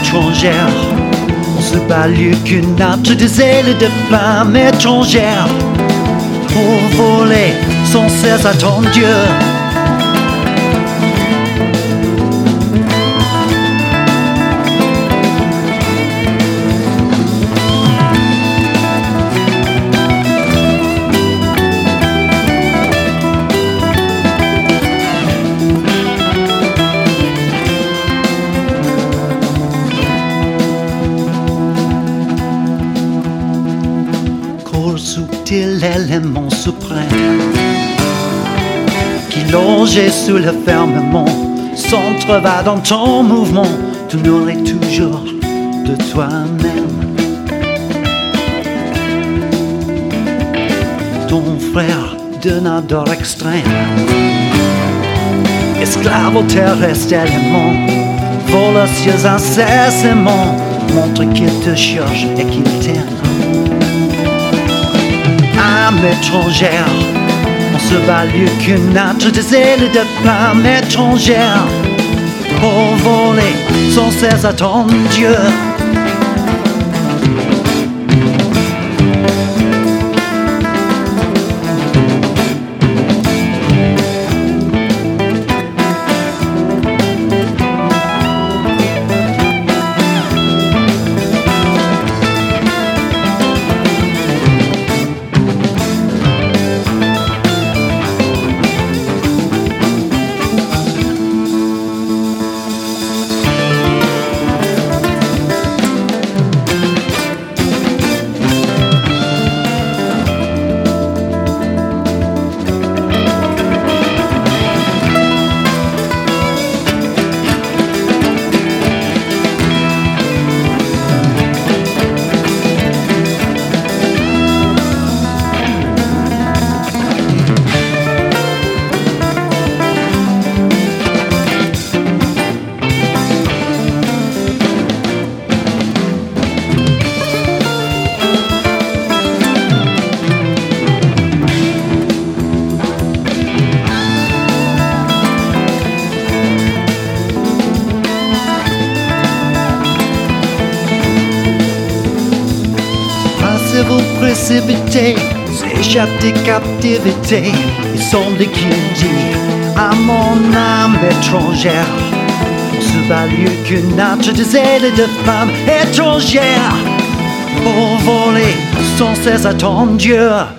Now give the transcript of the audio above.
étrangère. On se bat lieu qu'une nappe des ailes de flammes étrangères. Pour voler sans cesse à ton Dieu. Subtil élément suprême qui longeait sous le fermement s'entreva dans ton mouvement, tu nourris toujours de toi-même. Ton frère d'un ardeur extrême, esclave au terrestre élément, vole aux cieux incessamment, montre qu'il te cherche et qu'il t'aime. Âme étrangère, on se bat lieu qu'une natte des ailes de flammes étrangères. Pour voler sans cesse à ton Dieu. Vous précipiter, s'échappe des captivités. Il semble qu'il dit à mon âme étrangère, on se bat lieu qu'une natte des ailes de flammes étrangères. Pour voler sans cesse à ton Dieu.